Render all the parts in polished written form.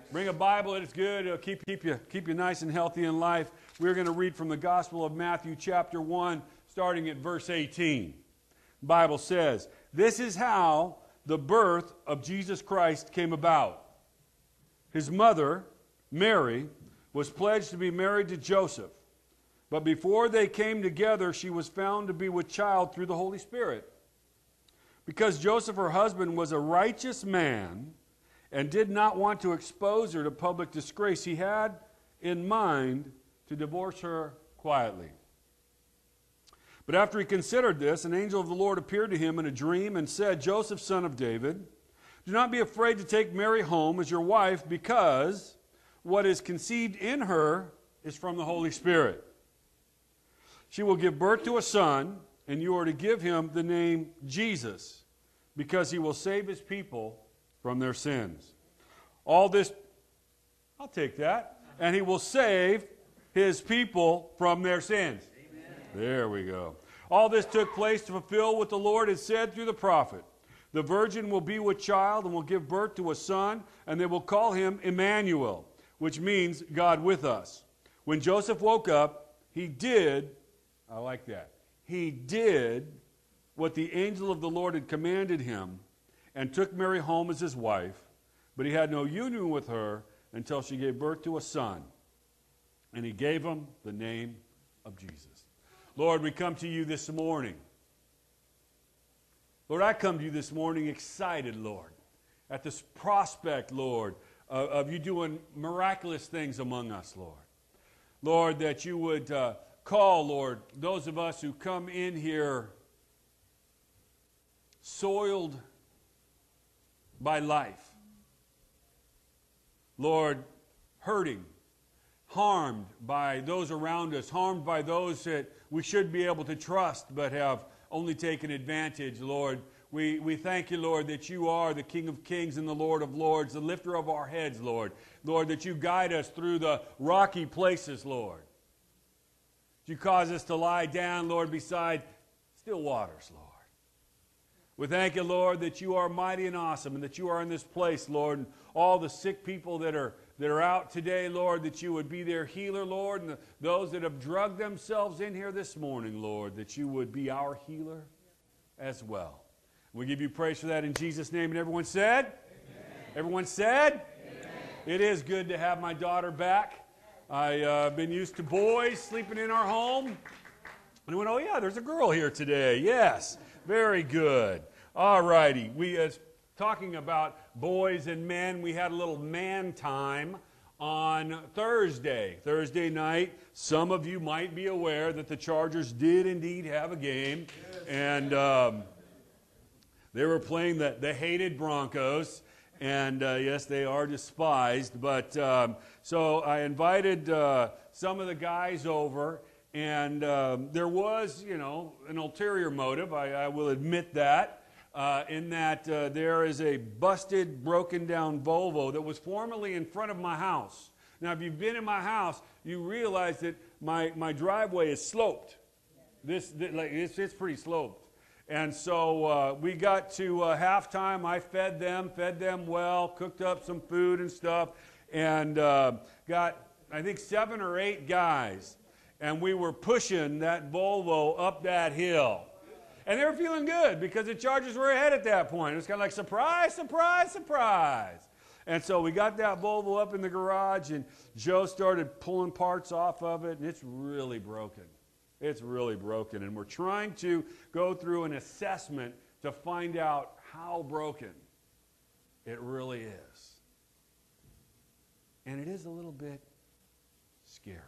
Bring a Bible, it's good. It'll keep you nice and healthy in life. We're going to read from the Gospel of Matthew chapter 1, starting at verse 18. The Bible says, "This is how the birth of Jesus Christ came about. His mother, Mary, was pledged to be married to Joseph. But before they came together, she was found to be with child through the Holy Spirit. Because Joseph, her husband, was a righteous man and did not want to expose her to public disgrace, he had in mind to divorce her quietly. But after he considered this, an angel of the Lord appeared to him in a dream and said, 'Joseph, son of David, do not be afraid to take Mary home as your wife, because what is conceived in her is from the Holy Spirit. She will give birth to a son, and you are to give him the name Jesus, because he will save his people from their sins.' All this, I'll take that. And he will save his people from their sins." Amen. There we go. "All this took place to fulfill what the Lord had said through the prophet. The virgin will be with child and will give birth to a son, and they will call him Emmanuel, which means God with us. When Joseph woke up, he did, I like that, he did what the angel of the Lord had commanded him, and took Mary home as his wife, but he had no union with her until she gave birth to a son, and he gave him the name of Jesus." Lord, we come to you this morning. Lord, I come to you this morning excited, Lord, at this prospect, Lord, of you doing miraculous things among us, Lord. Lord, that you would call, Lord, those of us who come in here soiled by life. Lord, hurting, harmed by those around us, harmed by those that we should be able to trust but have only taken advantage, Lord. We thank you, Lord, that you are the King of Kings and the Lord of Lords, the lifter of our heads, Lord. Lord, that you guide us through the rocky places, Lord. You cause us to lie down, Lord, beside still waters, Lord. We thank you, Lord, that you are mighty and awesome, and that you are in this place, Lord. And all the sick people that are out today, Lord, that you would be their healer, Lord. And those that have drugged themselves in here this morning, Lord, that you would be our healer as well. We give you praise for that in Jesus' name. And everyone said? Amen. Everyone said? Amen. It is good to have my daughter back. I've been used to boys sleeping in our home. And I went, oh yeah, there's a girl here today. Yes, very good. All righty. We talking about boys and men. We had a little man time on Thursday night. Some of you might be aware that the Chargers did indeed have a game. Yes. And they were playing the hated Broncos. And yes, they are despised. But so I invited some of the guys over. And there was, an ulterior motive. I will admit that. In that there is a busted, broken down Volvo that was formerly in front of my house. Now, if you've been in my house, you realize that my driveway is sloped. It's pretty sloped. And so we got to halftime. I fed them well, cooked up some food and stuff, and got, I think, 7 or 8 guys. And we were pushing that Volvo up that hill. And they were feeling good because the Chargers were ahead at that point. It was kind of like, surprise, surprise, surprise. And so we got that Volvo up in the garage, and Joe started pulling parts off of it, and it's really broken. It's really broken. And we're trying to go through an assessment to find out how broken it really is. And it is a little bit scary.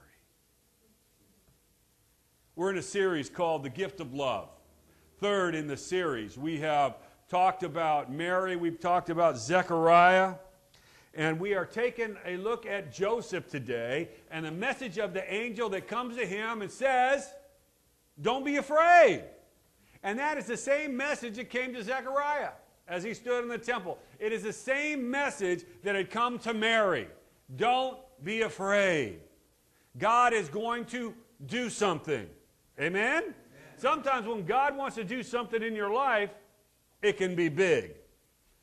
We're in a series called The Gift of Love. Third in the series. We have talked about Mary, we've talked about Zechariah, and we are taking a look at Joseph today and the message of the angel that comes to him and says, don't be afraid. And that is the same message that came to Zechariah as he stood in the temple. It is the same message that had come to Mary. Don't be afraid. God is going to do something. Amen? Sometimes when God wants to do something in your life, it can be big.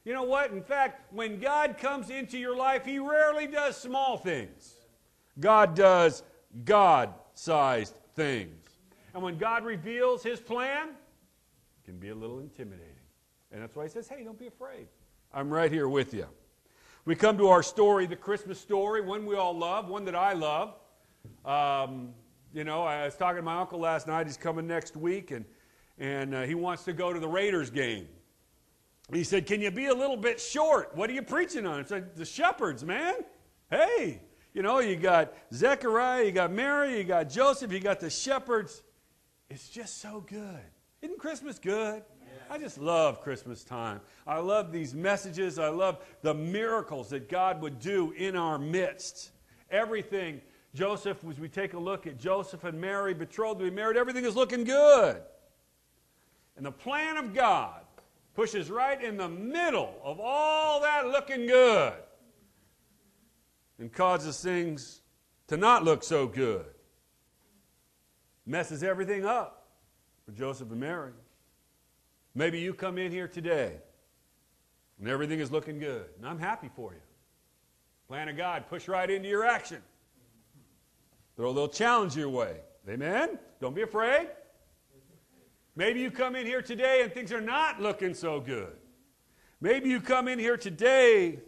You know what? In fact, when God comes into your life, He rarely does small things. God does God-sized things. And when God reveals His plan, it can be a little intimidating. And that's why He says, hey, don't be afraid. I'm right here with you. We come to our story, the Christmas story, one we all love, one that I love. You know, I was talking to my uncle last night. He's coming next week, and he wants to go to the Raiders game. He said, can you be a little bit short? What are you preaching on? I said, the shepherds, man. Hey, you know, you got Zechariah, you got Mary, you got Joseph, you got the shepherds. It's just so good. Isn't Christmas good? I just love Christmas time. I love these messages. I love the miracles that God would do in our midst. Everything, Joseph, as we take a look at Joseph and Mary, betrothed to be married, everything is looking good. And the plan of God pushes right in the middle of all that looking good and causes things to not look so good. Messes everything up for Joseph and Mary. Maybe you come in here today and everything is looking good, and I'm happy for you. Plan of God, push right into your action. Throw a little challenge your way. Amen? Don't be afraid. Maybe you come in here today and things are not looking so good. Maybe you come in here today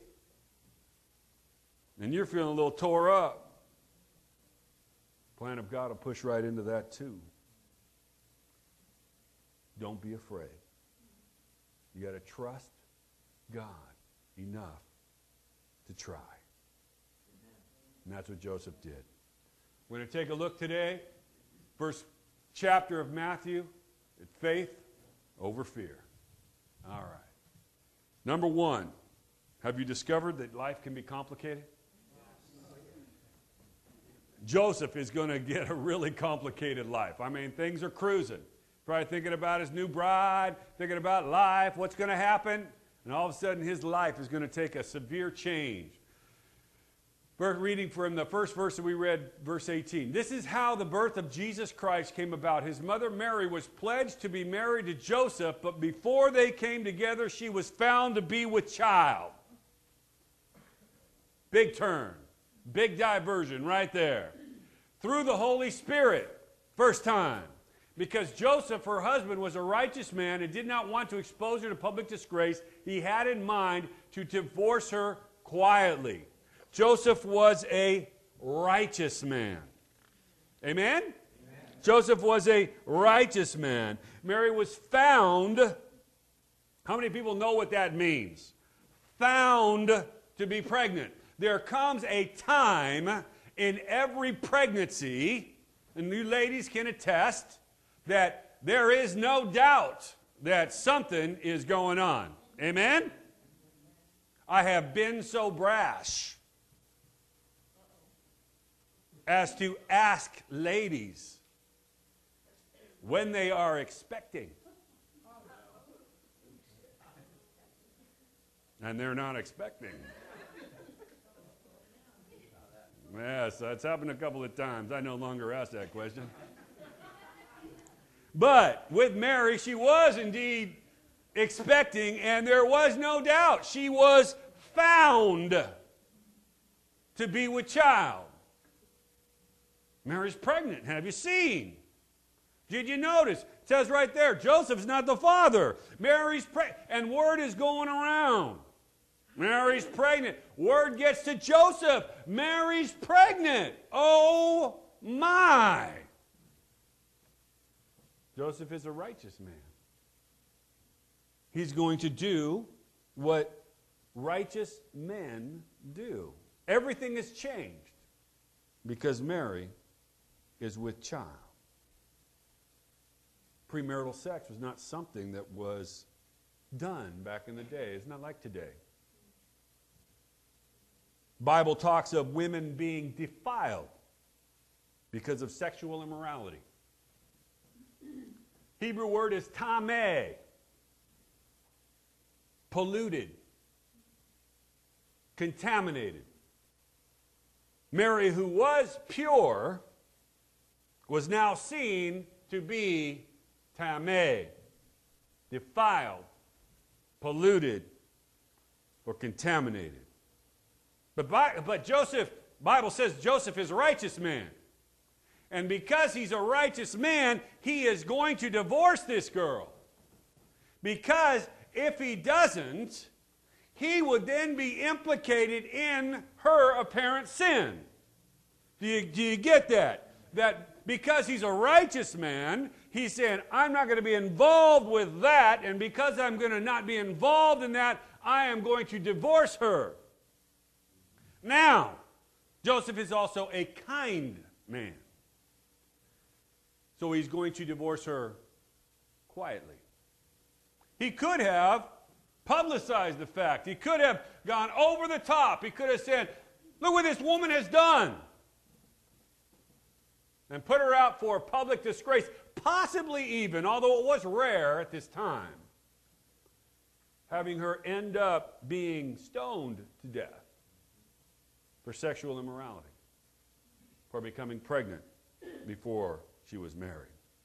and you're feeling a little tore up. Plan of God will push right into that too. Don't be afraid. You got to trust God enough to try. And that's what Joseph did. We're going to take a look today, first chapter of Matthew, at faith over fear. All right. Number one, have you discovered that life can be complicated? Joseph is going to get a really complicated life. I mean, things are cruising. Probably thinking about his new bride, thinking about life, what's going to happen, and all of a sudden his life is going to take a severe change. Reading from the first verse that we read, verse 18. This is how the birth of Jesus Christ came about. His mother Mary was pledged to be married to Joseph, but before they came together, she was found to be with child. Big turn. Big diversion right there. Through the Holy Spirit. First time. Because Joseph, her husband, was a righteous man and did not want to expose her to public disgrace, he had in mind to divorce her quietly. Joseph was a righteous man. Amen? Amen? Joseph was a righteous man. Mary was found. How many people know what that means? Found to be pregnant. There comes a time in every pregnancy, and you ladies can attest, that there is no doubt that something is going on. Amen? I have been so brash as to ask ladies when they are expecting. And they're not expecting. Yes, that's happened a couple of times. I no longer ask that question. But with Mary, she was indeed expecting, and there was no doubt. She was found to be with child. Mary's pregnant. Have you seen? Did you notice? It says right there, Joseph's not the father. Mary's pregnant. And word is going around. Mary's pregnant. Word gets to Joseph. Mary's pregnant. Oh my. Joseph is a righteous man. He's going to do what righteous men do. Everything has changed because Mary is with child. Premarital sex was not something that was done back in the day. It's not like today. Bible talks of women being defiled because of sexual immorality. Hebrew word is tameh, polluted, contaminated. Mary, who was pure, was now seen to be tameh, defiled, polluted, or contaminated. But Joseph, Bible says Joseph is a righteous man. And because he's a righteous man, he is going to divorce this girl. Because if he doesn't, he would then be implicated in her apparent sin. Do you get that? That because he's a righteous man, he's saying, I'm not going to be involved with that, and because I'm going to not be involved in that, I am going to divorce her. Now, Joseph is also a kind man. So he's going to divorce her quietly. He could have publicized the fact. He could have gone over the top. He could have said, look what this woman has done. And put her out for public disgrace. Possibly even, although it was rare at this time, having her end up being stoned to death for sexual immorality, for becoming pregnant before she was married.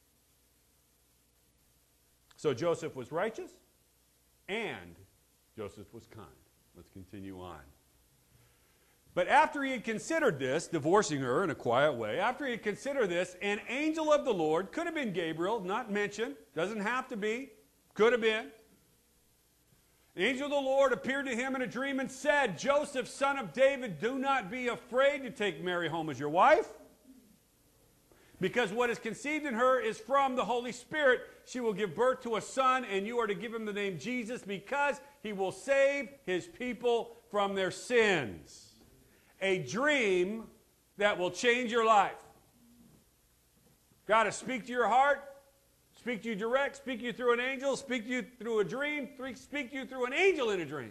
So Joseph was righteous and Joseph was kind. Let's continue on. But after he had considered this, divorcing her in a quiet way, after he had considered this, an angel of the Lord, could have been Gabriel, not mentioned, doesn't have to be, could have been. The angel of the Lord appeared to him in a dream and said, Joseph, son of David, do not be afraid to take Mary home as your wife, because what is conceived in her is from the Holy Spirit. She will give birth to a son, and you are to give him the name Jesus, because he will save his people from their sins. A dream that will change your life. God to speak to your heart, speak to you direct, speak to you through an angel, speak to you through a dream, speak to you through an angel in a dream.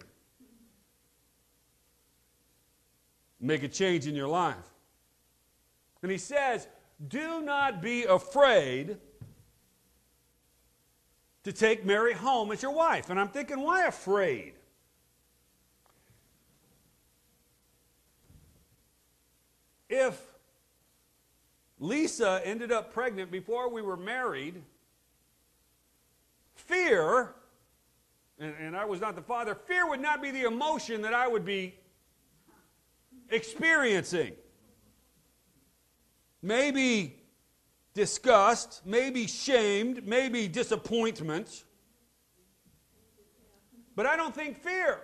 Make a change in your life. And he says, do not be afraid to take Mary home as your wife. And I'm thinking, why afraid? If Lisa ended up pregnant before we were married, fear, and I was not the father, fear would not be the emotion that I would be experiencing. Maybe disgust, maybe shamed, maybe disappointment. But I don't think fear.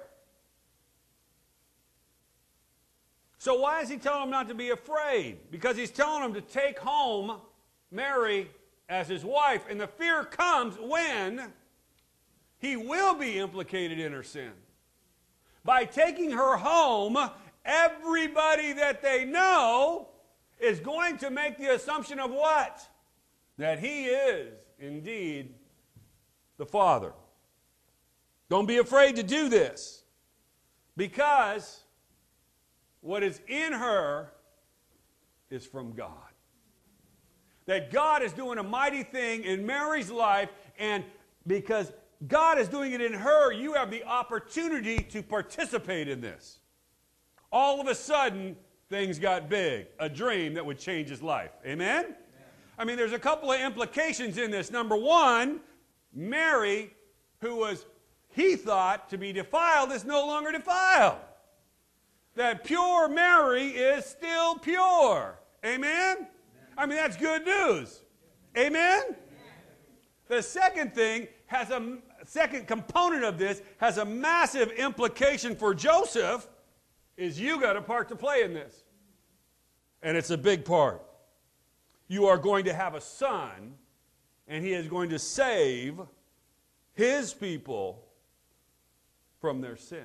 So why is he telling them not to be afraid? Because he's telling them to take home Mary as his wife. And the fear comes when he will be implicated in her sin. By taking her home, everybody that they know is going to make the assumption of what? That he is indeed the father. Don't be afraid to do this, because what is in her is from God. That God is doing a mighty thing in Mary's life, and because God is doing it in her, you have the opportunity to participate in this. All of a sudden, things got big. A dream that would change his life. Amen? Amen. I mean, there's a couple of implications in this. Number one, Mary, who was, he thought, to be defiled, is no longer defiled. That pure Mary is still pure. Amen? Amen. I mean, that's good news. Amen? Amen? The second thing has a second component of this has a massive implication for Joseph, is you got a part to play in this. And it's a big part. You are going to have a son, and he is going to save his people from their sins.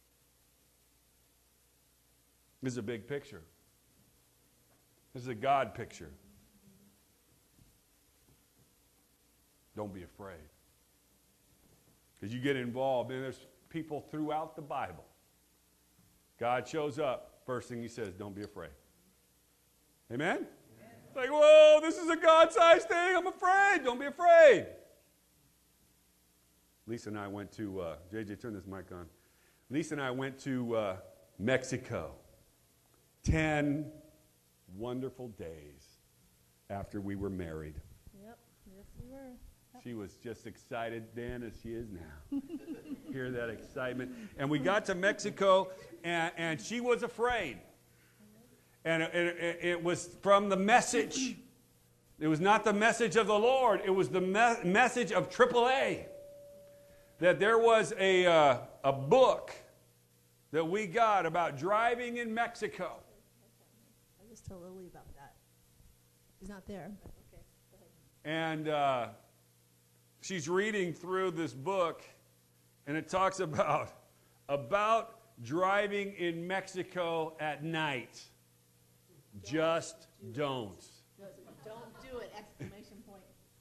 This is a big picture. This is a God picture. Don't be afraid. Because you get involved, and there's people throughout the Bible. God shows up, first thing he says, don't be afraid. Amen? Amen. Like, whoa, this is a God-sized thing, I'm afraid. Don't be afraid. Lisa and I went to, JJ, turn this mic on. Lisa and I went to Mexico. 10 wonderful days after we were married. Yep, yes we were. She was just excited then as she is now. Hear that excitement. And we got to Mexico, and she was afraid. And it was from the message. It was not the message of the Lord. It was the message of AAA. That there was a book that we got about driving in Mexico. I just told Lily about that. He's not there. Okay, go And ahead. she's reading through this book, and it talks about driving in Mexico at night. Just don't. Don't do it! Exclamation point.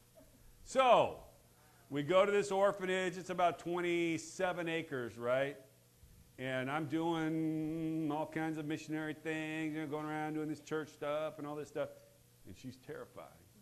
So, we go to this orphanage. It's about 27 acres, right? And I'm doing all kinds of missionary things, going around doing this church stuff and all this stuff. And she's terrified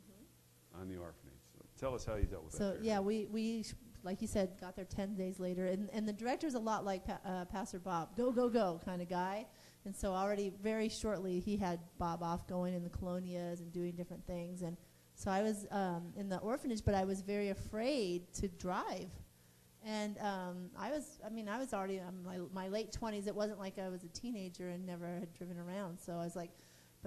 on the orphanage. So tell us how you dealt with that. So, yeah, we, like you said, got there 10 days later. And the director's a lot like Pastor Bob. Go, go, go kind of guy. And so already very shortly he had Bob off going in the colonias and doing different things. And so I was in the orphanage, but I was very afraid to drive. And I was already in my late 20s. It wasn't like I was a teenager and never had driven around. So I was like,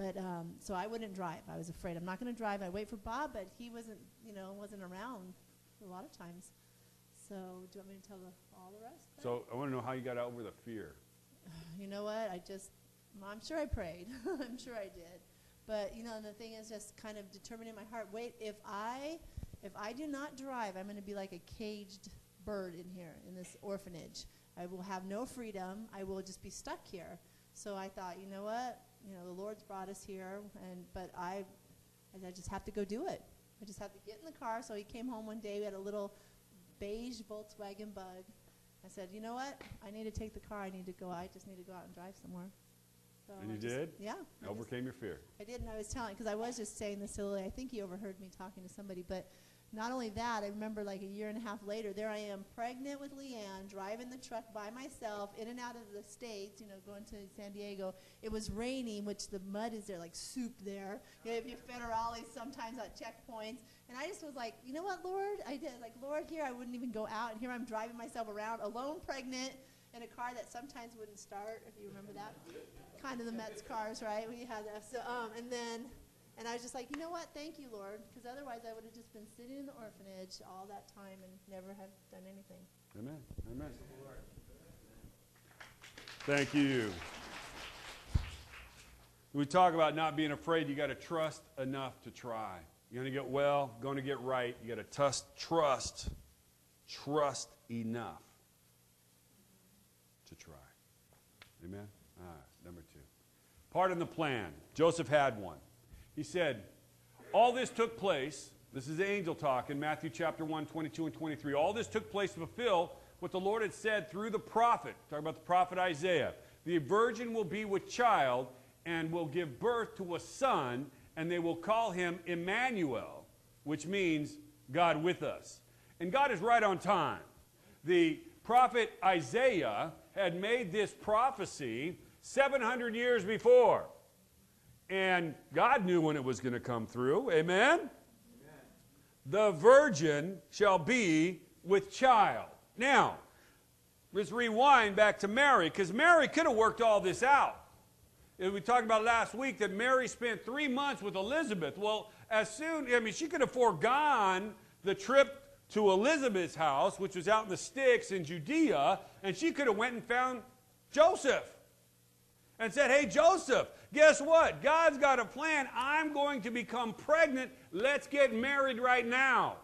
so I wouldn't drive. I was afraid. I'm not going to drive. I wait for Bob, but he wasn't around a lot of times. So do you want me to tell all the rest? So I want to know how you got over the fear. You know what? I'm sure I prayed. I'm sure I did. But, the thing is just kind of determining in my heart, wait, if I do not drive, I'm going to be like a caged bird in here, in this orphanage. I will have no freedom. I will just be stuck here. So I thought, you know what? The Lord's brought us here, but I just have to go do it. I just have to get in the car. So he came home one day. We had a little beige Volkswagen Bug. I said, you know what? I need to take the car. I just need to go out and drive somewhere. So And you did? Yeah. Overcame your fear. I did, and I was telling, because I was just saying this to Lily. I think he overheard me talking to somebody, but not only that, I remember like a year and a half later, there I am, pregnant with Leanne, driving the truck by myself, in and out of the States, going to San Diego. It was raining, which the mud is there, like soup there. If you federales sometimes at checkpoints. And I just was like, you know what, Lord? I did, like, Lord, here I wouldn't even go out, and here I'm driving myself around, alone, pregnant, in a car that sometimes wouldn't start, if you remember that. Kind of the Mets cars, right? We had that. So, and I was just like, you know what? Thank you, Lord, because otherwise I would have just been sitting in the orphanage all that time and never have done anything. Amen. Amen. Thank you. We talk about not being afraid. You got to trust enough to try. You're going to get well, going to get right. You got to trust enough to try. Amen. All right, number 2. Pardon the plan. Joseph had one. He said, all this took place, this is angel talk in Matthew chapter 1, 22 and 23. All this took place to fulfill what the Lord had said through the prophet. Talk about the prophet Isaiah. The virgin will be with child and will give birth to a son, and they will call him Emmanuel, which means God with us. And God is right on time. The prophet Isaiah had made this prophecy 700 years before. And God knew when it was going to come through. Amen? Amen? The virgin shall be with child. Now, let's rewind back to Mary, because Mary could have worked all this out. We talked about last week that Mary spent 3 months with Elizabeth. Well, she could have foregone the trip to Elizabeth's house, which was out in the sticks in Judea, and she could have went and found Joseph and said, hey, Joseph, guess what? God's got a plan. I'm going to become pregnant. Let's get married right now.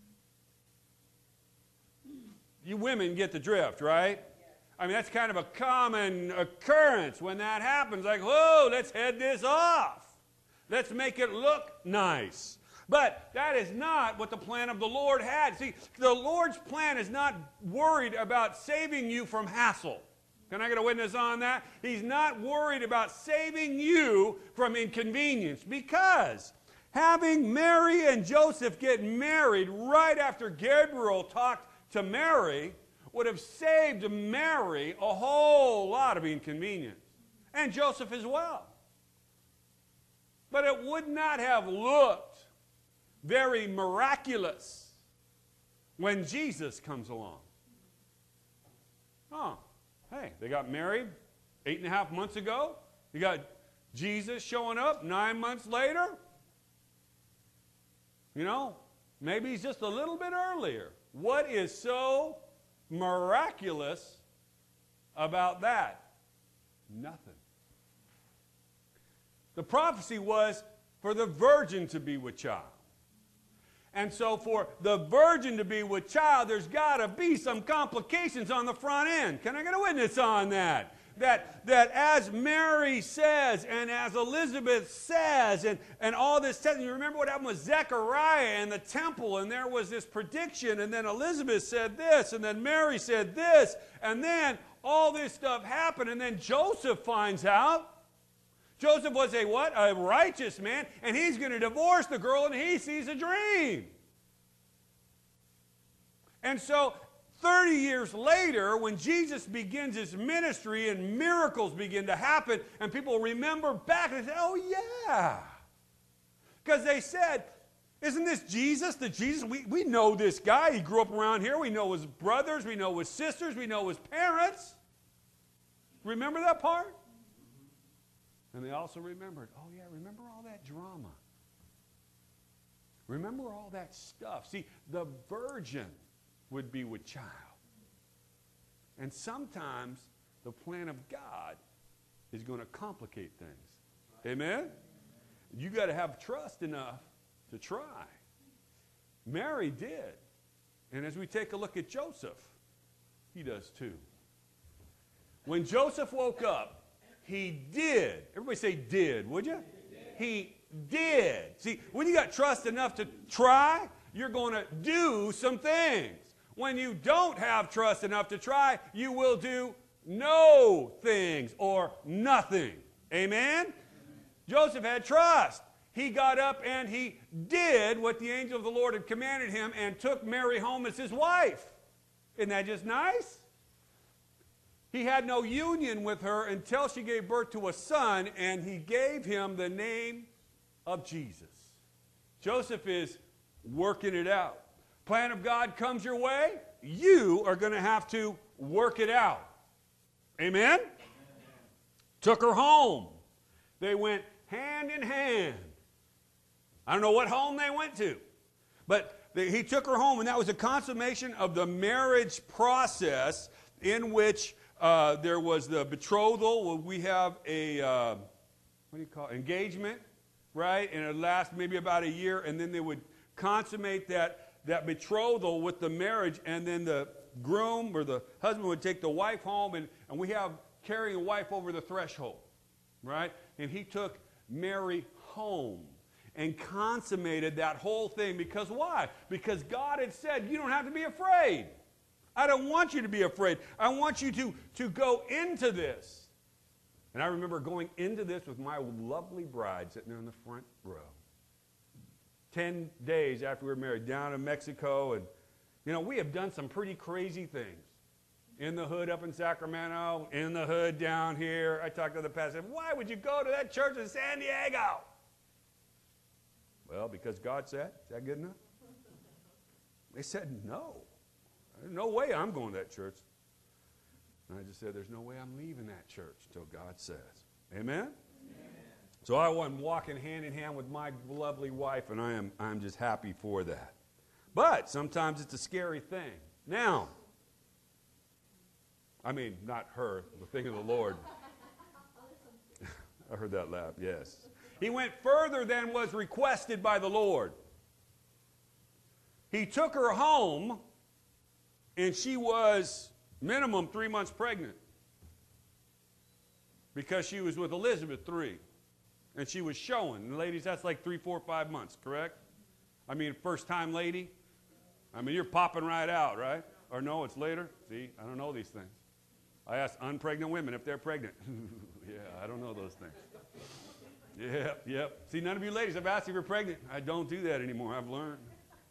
You women get the drift, right? I mean, that's kind of a common occurrence when that happens. Like, whoa, let's head this off. Let's make it look nice. But that is not what the plan of the Lord had. See, the Lord's plan is not worried about saving you from hassle. Can I get a witness on that? He's not worried about saving you from inconvenience, because having Mary and Joseph get married right after Gabriel talked to Mary would have saved Mary a whole lot of inconvenience, and Joseph as well. But it would not have looked very miraculous when Jesus comes along. Oh, hey, they got married 8.5 months ago. You got Jesus showing up 9 months later. You know, maybe he's just a little bit earlier. What is so miraculous about that? Nothing. The prophecy was for the virgin to be with child. And so for the virgin to be with child, there's got to be some complications on the front end. Can I get a witness on that? That as Mary says and as Elizabeth says and all this says, and you remember what happened with Zechariah and the temple, and there was this prediction, and then Elizabeth said this, and then Mary said this, and then all this stuff happened, and then Joseph finds out. Joseph was a what? A righteous man, and he's going to divorce the girl, and he sees a dream. And so 30 years later, when Jesus begins his ministry and miracles begin to happen, and people remember back and say, oh yeah. Because they said, isn't this Jesus? The Jesus, we know this guy. He grew up around here. We know his brothers. We know his sisters. We know his parents. Remember that part? And they also remembered, oh yeah, remember all that drama. Remember all that stuff. See, the virgin would be with child. And sometimes the plan of God is going to complicate things. Amen? You got to have trust enough to try. Mary did. And as we take a look at Joseph, he does too. When Joseph woke up, he did. Everybody say did, would you? He did. See, when you got trust enough to try, you're going to do some things. When you don't have trust enough to try, you will do no things or nothing. Amen? Joseph had trust. He got up and he did what the angel of the Lord had commanded him and took Mary home as his wife. Isn't that just nice? He had no union with her until she gave birth to a son, and he gave him the name of Jesus. Joseph is working it out. Plan of God comes your way, you are going to have to work it out. Amen? Took her home. They went hand in hand. I don't know what home they went to, but he took her home, and that was a consummation of the marriage process in which there was the betrothal. We have a, what do you call it? Engagement, right? And it would last maybe about a year, and then they would consummate that betrothal with the marriage, and then the groom or the husband would take the wife home, and we have carrying a wife over the threshold, right? And he took Mary home and consummated that whole thing. Because why? Because God had said, you don't have to be afraid. I don't want you to be afraid. I want you to go into this. And I remember going into this with my lovely bride sitting there in the front row. 10 days after we were married, down in Mexico. And, you know, we have done some pretty crazy things. In the hood up in Sacramento, in the hood down here. I talked to the pastor, why would you go to that church in San Diego? Well, because God said. Is that good enough? They said no. There's no way I'm going to that church. And I just said, there's no way I'm leaving that church until God says. Amen? Amen. So I am walking hand in hand with my lovely wife, and I'm just happy for that. But sometimes it's a scary thing. Now, I mean, not her, the thing of the Lord. I heard that laugh, yes. He went further than was requested by the Lord. He took her home, and she was minimum 3 months pregnant because she was with Elizabeth 3. And she was showing. And ladies, that's like 3, 4, 5 months, correct? I mean, first-time lady. I mean, you're popping right out, right? Or no, it's later. See, I don't know these things. I ask unpregnant women if they're pregnant. Yeah, I don't know those things. Yep. See, none of you ladies have asked if you're pregnant. I don't do that anymore. I've learned.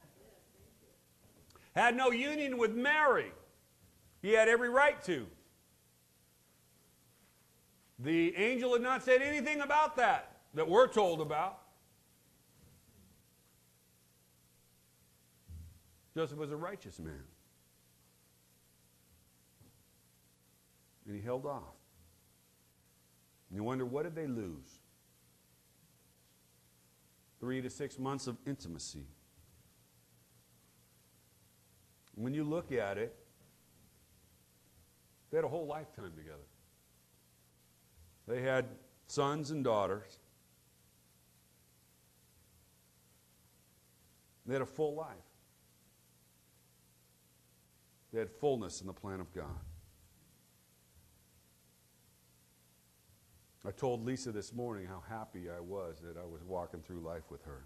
Had no union with Mary. He had every right to. The angel had not said anything about that we're told about. Joseph was a righteous man. And he held off. And you wonder, what did they lose? 3 to 6 months of intimacy. When you look at it, they had a whole lifetime together. They had sons and daughters. They had a full life. They had fullness in the plan of God. I told Lisa this morning how happy I was that I was walking through life with her.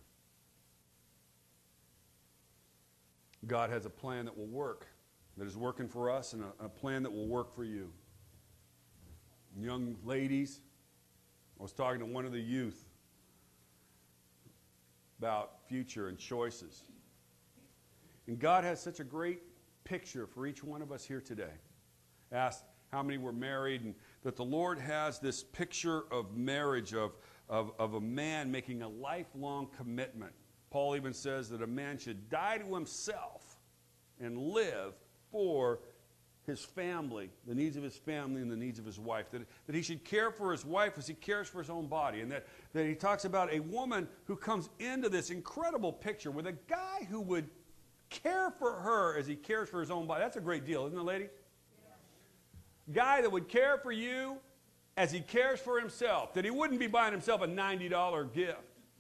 God has a plan that will work, that is working for us, and a plan that will work for you. Young ladies, I was talking to one of the youth about future and choices. And God has such a great picture for each one of us here today. Asked how many were married, and that the Lord has this picture of marriage, of a man making a lifelong commitment. Paul even says that a man should die to himself and live for his family, the needs of his family and the needs of his wife. That he should care for his wife as he cares for his own body. And that he talks about a woman who comes into this incredible picture with a guy who would care for her as he cares for his own body. That's a great deal, isn't it, ladies? Yeah. Guy that would care for you as he cares for himself. That he wouldn't be buying himself a $90 gift,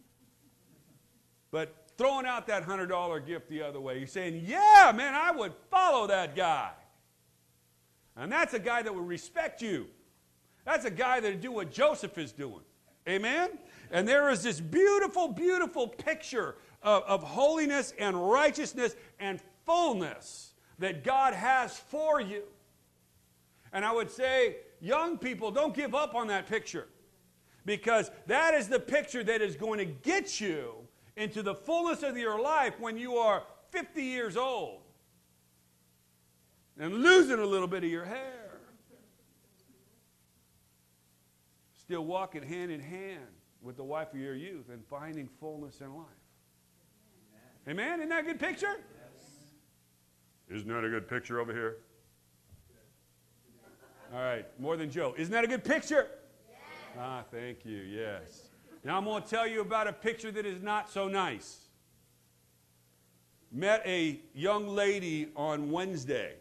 but throwing out that $100 gift the other way. He's saying, yeah, man, I would follow that guy. And that's a guy that would respect you. That's a guy that would do what Joseph is doing. Amen? And there is this beautiful, beautiful picture of holiness and righteousness and fullness that God has for you. And I would say, young people, don't give up on that picture, because that is the picture that is going to get you into the fullness of your life when you are 50 years old and losing a little bit of your hair. Still walking hand in hand with the wife of your youth and finding fullness in life. Amen? Isn't that a good picture? Yes. Isn't that a good picture over here? All right, more than Joe. Isn't that a good picture? Yes. Ah, thank you, yes. Now I'm going to tell you about a picture that is not so nice. Met a young lady on Wednesday.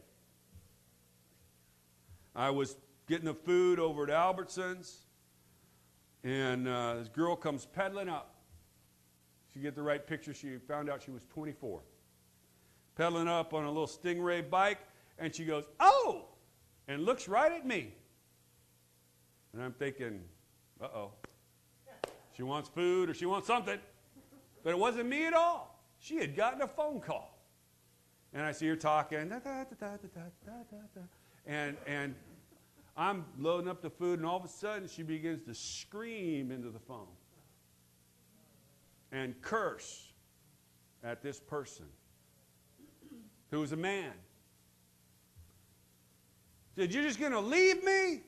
I was getting the food over at Albertsons, and this girl comes pedaling up. She get the right picture. She found out she was 24. Pedaling up on a little Stingray bike, and she goes, "Oh!" and looks right at me. And I'm thinking, uh-oh. She wants food or she wants something. But it wasn't me at all. She had gotten a phone call. And I see her talking, and I'm loading up the food, and all of a sudden she begins to scream into the phone and curse at this person who was a man. Said, "You're just going to leave me?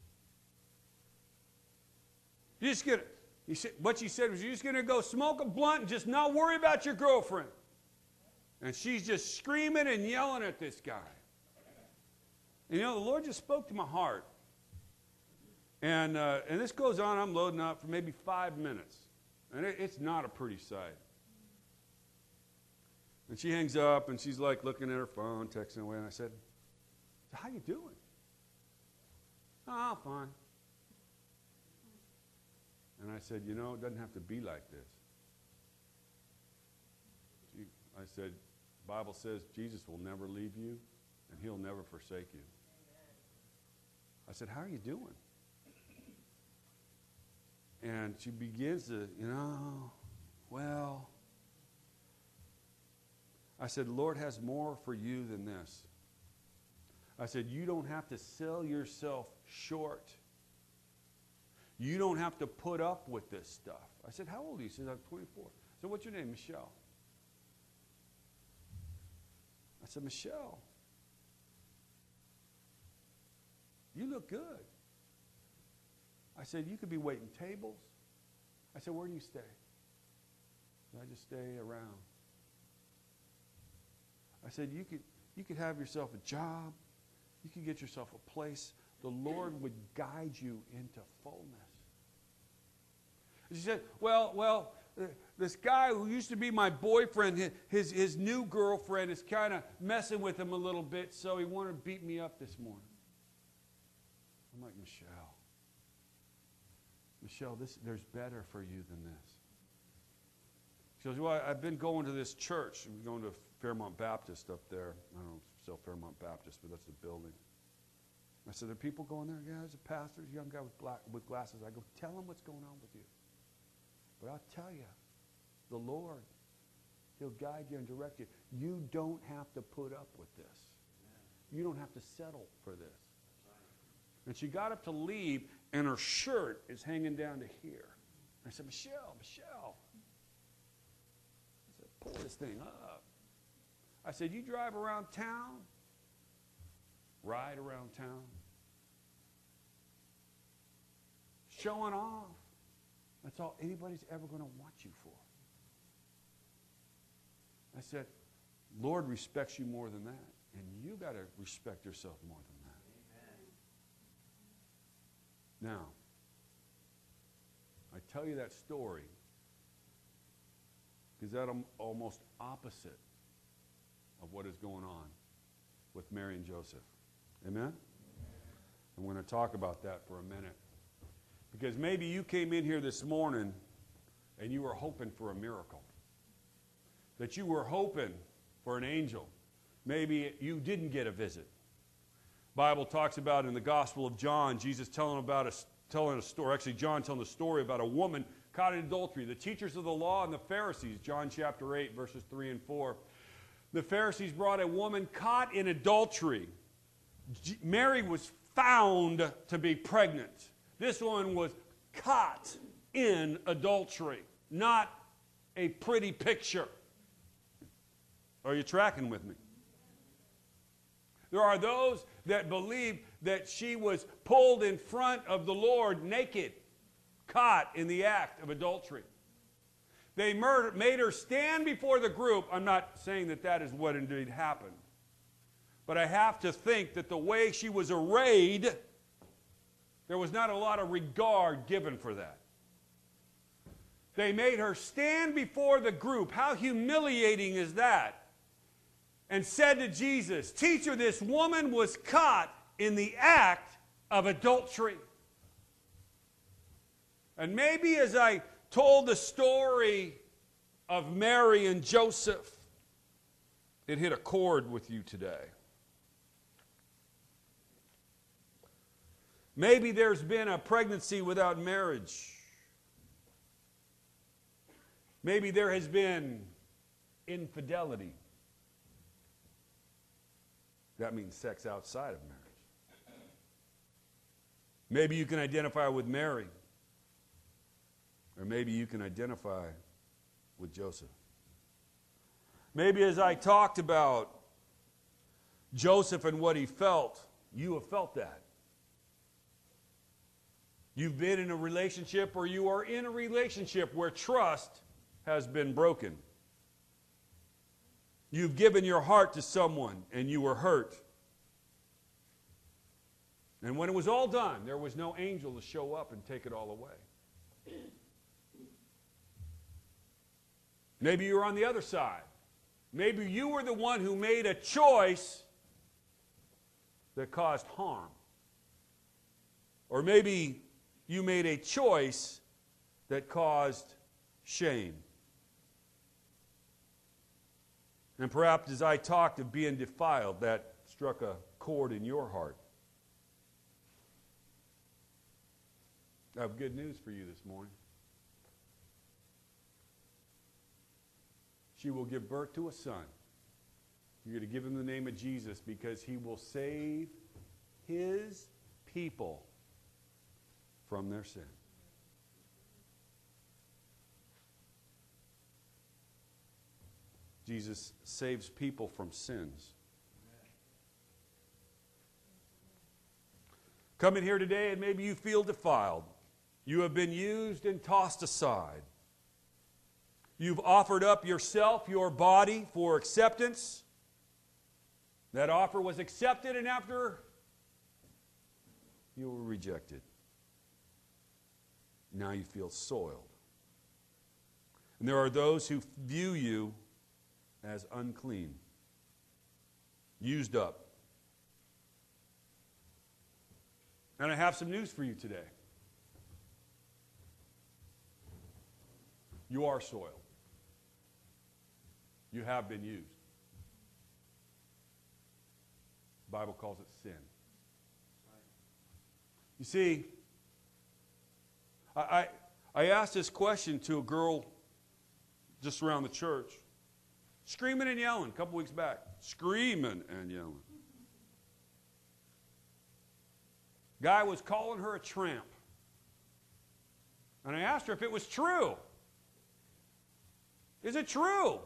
You're just going to..." What she said was, "You're just going to go smoke a blunt and just not worry about your girlfriend." And she's just screaming and yelling at this guy. And the Lord just spoke to my heart. And this goes on, I'm loading up for maybe 5 minutes. And it's not a pretty sight. And she hangs up, and she's like looking at her phone, texting away. And I said, "So how you doing?" "Oh, fine." And I said, "It doesn't have to be like this." I said, "The Bible says Jesus will never leave you, and he'll never forsake you." I said, "How are you doing?" And she begins to, well. I said, "The Lord has more for you than this." I said, "You don't have to sell yourself short. You don't have to put up with this stuff." I said, "How old are you?" She said, "I'm 24. I said, "What's your name?" "Michelle." I said, "Michelle, you look good." I said, "You could be waiting tables." I said, "Where do you stay?" I just stay around. I said, you could have yourself a job. You could get yourself a place. The Lord would guide you into fullness. She said, well, this guy who used to be my boyfriend, his new girlfriend is kind of messing with him a little bit, so he wanted to beat me up this morning. I'm like, Michelle, there's better for you than this. She goes, well, I've been going to this church. I'm going to Fairmont Baptist up there. I don't know if it's still Fairmont Baptist, but that's the building. I said, are people going there? Yeah, there's a pastor, a young guy with glasses. I go, tell him what's going on with you. But I'll tell you, the Lord, He'll guide you and direct you. You don't have to put up with this. You don't have to settle for this. And she got up to leave, and her shirt is hanging down to here. I said, Michelle. I said, pull this thing up. I said, you drive around town? Ride around town? Showing off. That's all anybody's ever going to want you for. I said, Lord respects you more than that, and you got to respect yourself more than that. Amen. Now, I tell you that story because that's almost opposite of what is going on with Mary and Joseph. Amen? I'm going to talk about that for a minute. Because maybe you came in here this morning and you were hoping for a miracle. That you were hoping for an angel. Maybe you didn't get a visit. The Bible talks about in the Gospel of John, Jesus telling a story, actually John telling a story about a woman caught in adultery. The teachers of the law and the Pharisees, John chapter 8, verses 3 and 4. The Pharisees brought a woman caught in adultery. Mary was found to be pregnant. This one was caught in adultery, not a pretty picture. Are you tracking with me? There are those that believe that she was pulled in front of the Lord naked, caught in the act of adultery. They made her stand before the group. I'm not saying that is what indeed happened. But I have to think that the way she was arrayed, there was not a lot of regard given for that. They made her stand before the group. How humiliating is that? And said to Jesus, Teacher, this woman was caught in the act of adultery. And maybe as I told the story of Mary and Joseph, it hit a chord with you today. Maybe there's been a pregnancy without marriage. Maybe there has been infidelity. That means sex outside of marriage. Maybe you can identify with Mary. Or maybe you can identify with Joseph. Maybe as I talked about Joseph and what he felt, you have felt that. You've been in a relationship or you are in a relationship where trust has been broken. You've given your heart to someone and you were hurt. And when it was all done, there was no angel to show up and take it all away. Maybe you were on the other side. Maybe you were the one who made a choice that caused harm. Or maybe you made a choice that caused shame. And perhaps as I talked of being defiled, that struck a chord in your heart. I have good news for you this morning. She will give birth to a son. You're going to give him the name of Jesus because he will save his people from their sin. Jesus saves people from sins. Come in here today and maybe you feel defiled. You have been used and tossed aside. You've offered up yourself, your body, for acceptance, That offer was accepted, and after you were rejected, now you feel soiled. And there are those who view you as unclean, used up. And I have some news for you today. You are soiled. You have been used. The Bible calls it sin. You see, I asked this question to a girl just around the church, screaming and yelling a couple weeks back. Screaming and yelling. Guy was calling her a tramp. And I asked her if it was true. Is it true?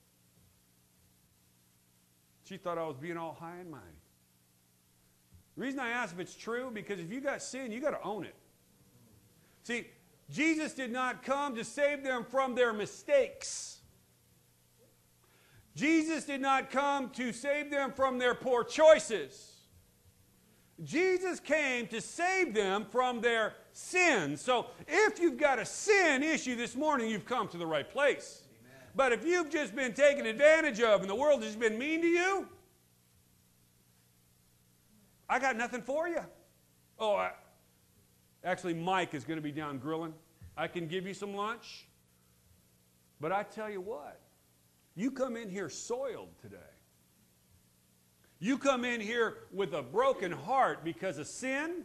She thought I was being all high and mighty. The reason I ask if it's true, because if you got sin, you got to own it. See, Jesus did not come to save them from their mistakes. Jesus did not come to save them from their poor choices. Jesus came to save them from their sins. So if you've got a sin issue this morning, you've come to the right place. Amen. But if you've just been taken advantage of and the world has been mean to you, I got nothing for you. Actually, Mike is going to be down grilling. I can give you some lunch. But I tell you what, you come in here soiled today. You come in here with a broken heart because of sin.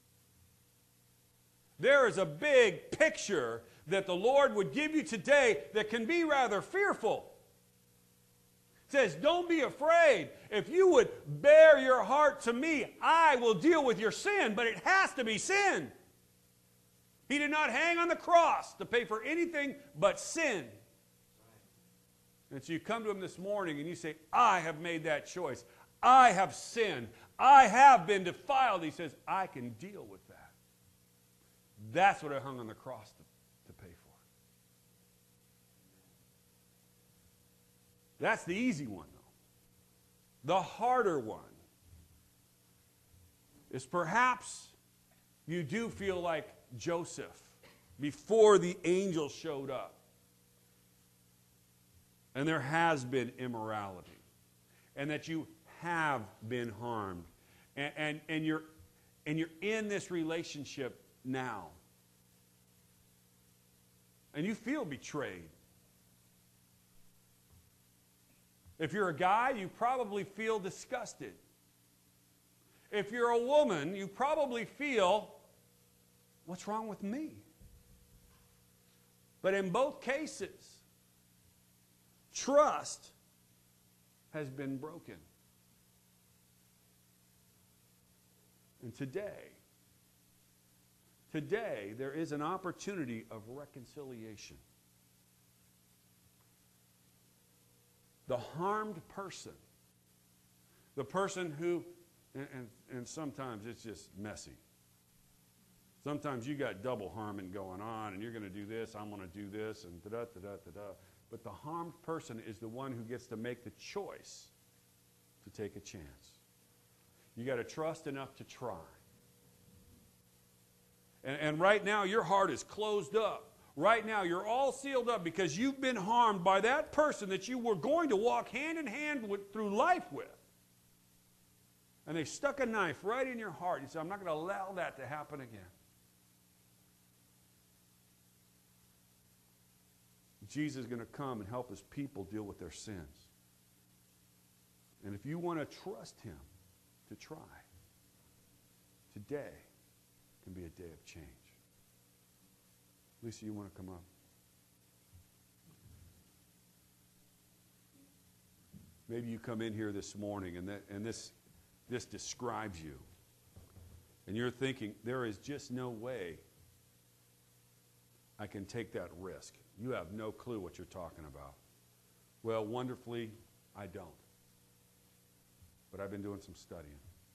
There is a big picture that the Lord would give you today that can be rather fearful. It says, don't be afraid. If you would bear your heart to me, I will deal with your sin, but it has to be sin. He did not hang on the cross to pay for anything but sin. And so you come to him this morning and you say, I have made that choice. I have sinned. I have been defiled. He says, I can deal with that. That's what I hung on the cross to pay for. That's the easy one, though. The harder one is perhaps you do feel like Joseph before the angel showed up. And there has been immorality. And that you have been harmed. And you're in this relationship now. And you feel betrayed. If you're a guy, you probably feel disgusted. If you're a woman, you probably feel, what's wrong with me? But in both cases, trust has been broken. And today, there is an opportunity of reconciliation. The harmed person, the person who, and sometimes it's just messy. Sometimes you got double harming going on, and you're going to do this, I'm going to do this, and da-da-da-da-da-da. But the harmed person is the one who gets to make the choice to take a chance. You got to trust enough to try. And right now, your heart is closed up. Right now, you're all sealed up because you've been harmed by that person that you were going to walk hand in hand through life with. And they stuck a knife right in your heart. You say, I'm not going to allow that to happen again. Jesus is going to come and help his people deal with their sins. And if you want to trust him to try, today can be a day of change. Lisa, you want to come up? Maybe you come in here this morning and this describes you. And you're thinking, there is just no way I can take that risk. You have no clue what you're talking about. Well, wonderfully, I don't. But I've been doing some studying.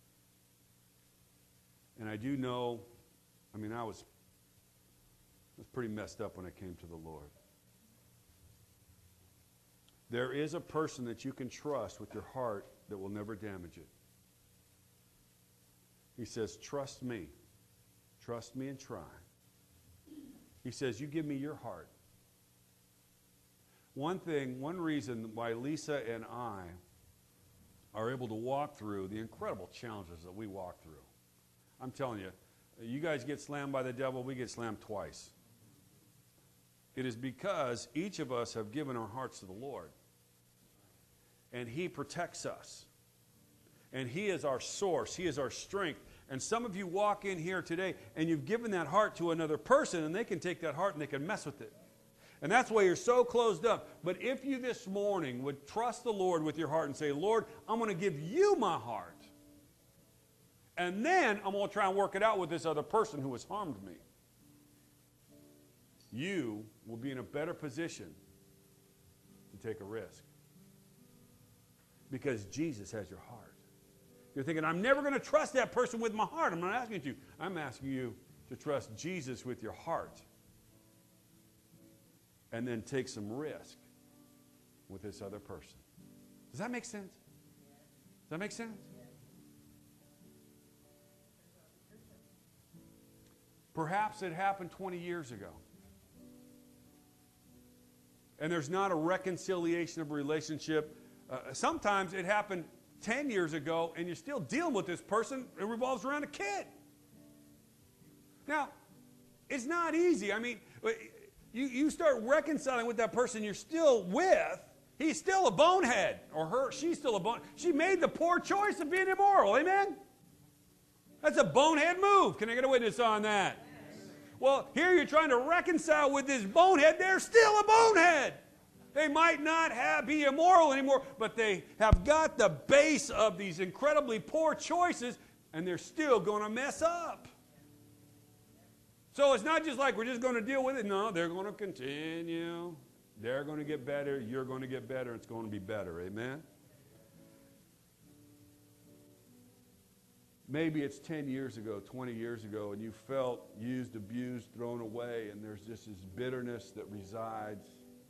And I do know, I was pretty messed up when I came to the Lord. There is a person that you can trust with your heart that will never damage it. He says, trust me. Trust me and try. He says, you give me your heart. One reason why Lisa and I are able to walk through the incredible challenges that we walk through. I'm telling you, you guys get slammed by the devil, we get slammed twice. It is because each of us have given our hearts to the Lord. And He protects us. And He is our source. He is our strength. And some of you walk in here today and you've given that heart to another person, and they can take that heart and they can mess with it. And that's why you're so closed up. But if you this morning would trust the Lord with your heart and say, Lord, I'm going to give you my heart. And then I'm going to try and work it out with this other person who has harmed me. You will be in a better position to take a risk. Because Jesus has your heart. You're thinking, I'm never going to trust that person with my heart. I'm not asking you. I'm asking you to trust Jesus with your heart. And then take some risk with this other person. Does that make sense? Does that make sense? Perhaps it happened 20 years ago. And there's not a reconciliation of a relationship. Sometimes it happened 10 years ago and you're still dealing with this person. It revolves around a kid. Now, it's not easy. I mean, you start reconciling with that person you're still with. He's still a bonehead. Or her, she's still a bonehead. She made the poor choice of being immoral. Amen? That's a bonehead move. Can I get a witness on that? Well, here you're trying to reconcile with this bonehead. They're still a bonehead. They might not be immoral anymore, but they have got the base of these incredibly poor choices, and they're still going to mess up. So it's not just like we're just going to deal with it. No, they're going to continue. They're going to get better. You're going to get better. It's going to be better. Amen? Maybe it's 10 years ago, 20 years ago, and you felt used, abused, thrown away, and there's just this bitterness that resides.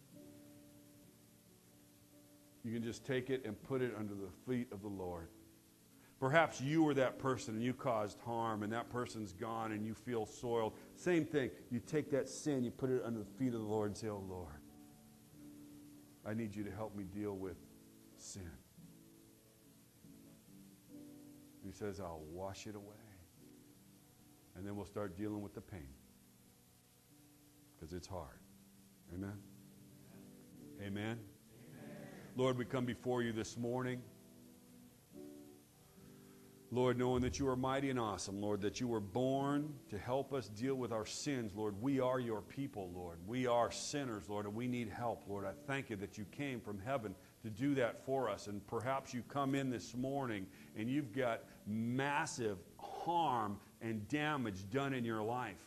You can just take it and put it under the feet of the Lord. Perhaps you were that person and you caused harm, and that person's gone and you feel soiled. Same thing. You take that sin, you put it under the feet of the Lord and say, oh, Lord, I need you to help me deal with sin. He says, I'll wash it away. And then we'll start dealing with the pain. Because it's hard. Amen? Amen? Amen? Lord, we come before you this morning. Lord, knowing that you are mighty and awesome, Lord, that you were born to help us deal with our sins, Lord. We are your people, Lord. We are sinners, Lord, and we need help, Lord. I thank you that you came from heaven to do that for us. And perhaps you come in this morning and you've got massive harm and damage done in your life.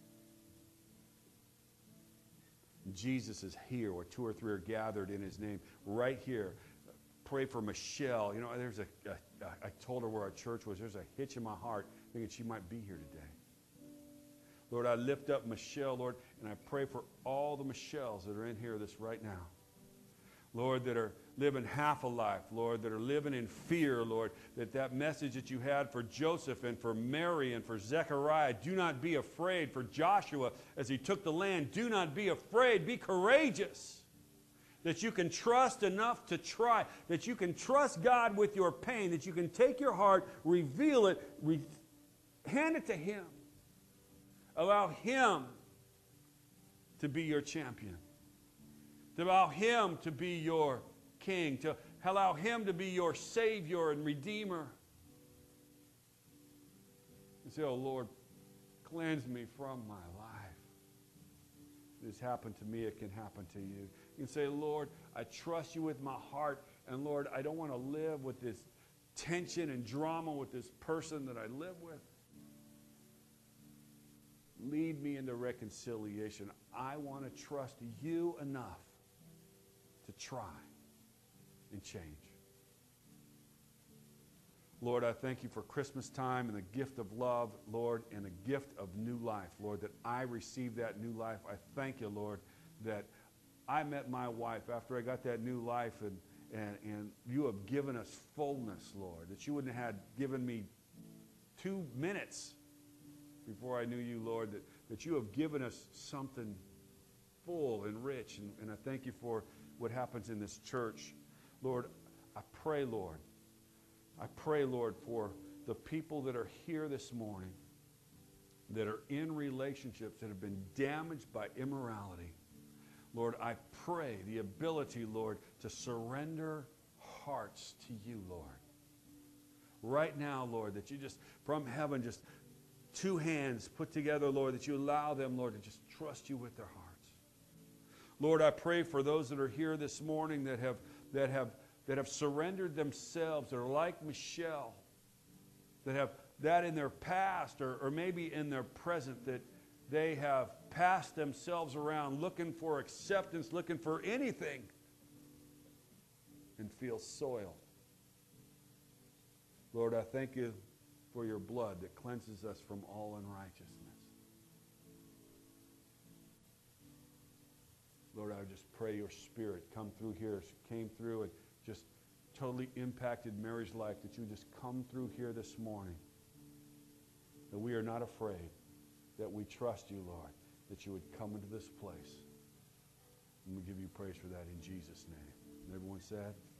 Jesus is here where 2 or 3 are gathered in his name. Right here. Pray for Michelle. You know, I told her where our church was. There's a hitch in my heart thinking she might be here today. Lord, I lift up Michelle, Lord, and I pray for all the Michelles that are in here right now. Lord, that are living half a life, Lord, that are living in fear, Lord, that message that you had for Joseph and for Mary and for Zechariah, do not be afraid. For Joshua, as he took the land, do not be afraid, be courageous. That you can trust enough to try, that you can trust God with your pain, that you can take your heart, reveal it, hand it to Him. Allow Him to be your champion. To allow Him to be your King. To allow Him to be your Savior and Redeemer. And say, oh Lord, cleanse me from my life. This happened to me, it can happen to you. You can say, Lord, I trust you with my heart. And Lord, I don't want to live with this tension and drama with this person that I live with. Lead me into reconciliation. I want to trust you enough to try and change. Lord, I thank you for Christmas time and the gift of love, Lord, and the gift of new life, Lord, that I receive that new life. I thank you, Lord, that I met my wife, after I got that new life, and you have given us fullness, Lord, that you wouldn't have given me 2 minutes before I knew you, Lord, that you have given us something full and rich. And I thank you for what happens in this church. Lord, I pray, Lord, for the people that are here this morning that are in relationships that have been damaged by immorality. Lord, I pray the ability, Lord, to surrender hearts to you, Lord. Right now, Lord, that you just, from heaven, just 2 hands put together, Lord, that you allow them, Lord, to just trust you with their hearts. Lord, I pray for those that are here this morning that have surrendered themselves, that are like Michelle, that have that in their past or maybe in their present, that they have passed themselves around looking for acceptance, looking for anything, and feel soiled. Lord, I thank you for your blood that cleanses us from all unrighteousness. Lord, I just pray your Spirit come through here, came through and just totally impacted Mary's life, that you just come through here this morning, that we are not afraid, that we trust you, Lord, that you would come into this place. And we give you praise for that in Jesus' name. And everyone said?